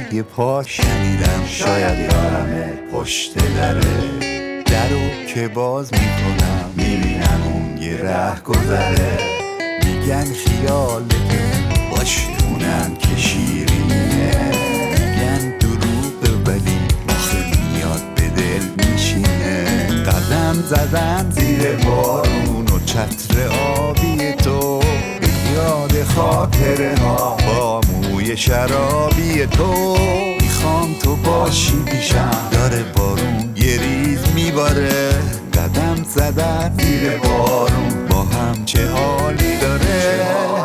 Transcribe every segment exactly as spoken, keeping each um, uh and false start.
صدای پا شنیدم، شاید یارمه پشت دره. درو که باز میکنم میبینم اون یه ره گذره. میگن خیالتون باشتونم که شیرینه، میگن دروغ ولی آخه میاد به دل میشینه. قدم زدن زیر بارون و چتر آبی تو، یاد خاطره ها با موی شرابی تو. میخوام تو باشی پیشم، داره بارون یه ریز میباره. قدم زدن زیر بارون با هم چه حالی داره.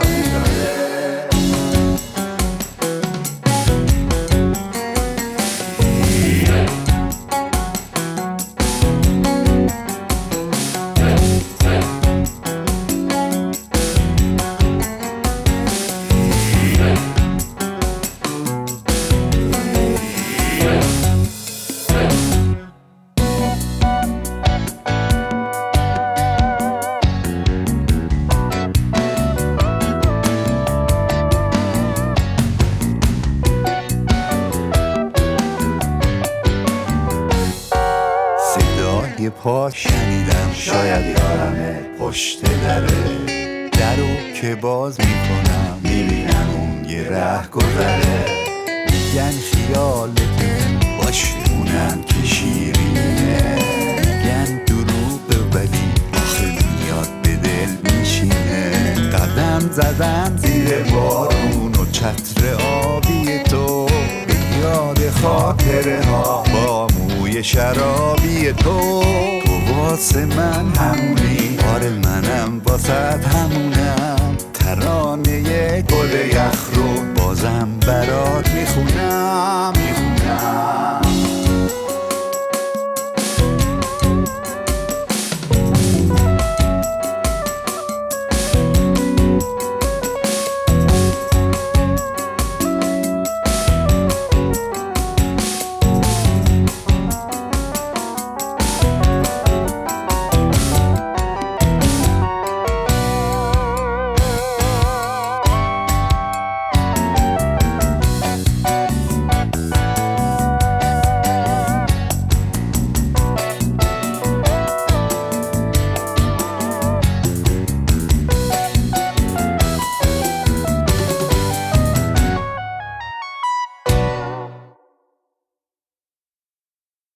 صدای پا شنیدم، شاید یارمه پشت دره. درو که باز میکنم میبینم اون یه ره گذره. میگن خیالتون باشتونم که شیرینه، میگن دروغ ولی آخه میاد به دل میشینه. قدم زدن زیر بارون و چتر آبی تو، یاد خاطره ها با موی شرابی تو. تو واسه من همونی، آره منم واسه همونی.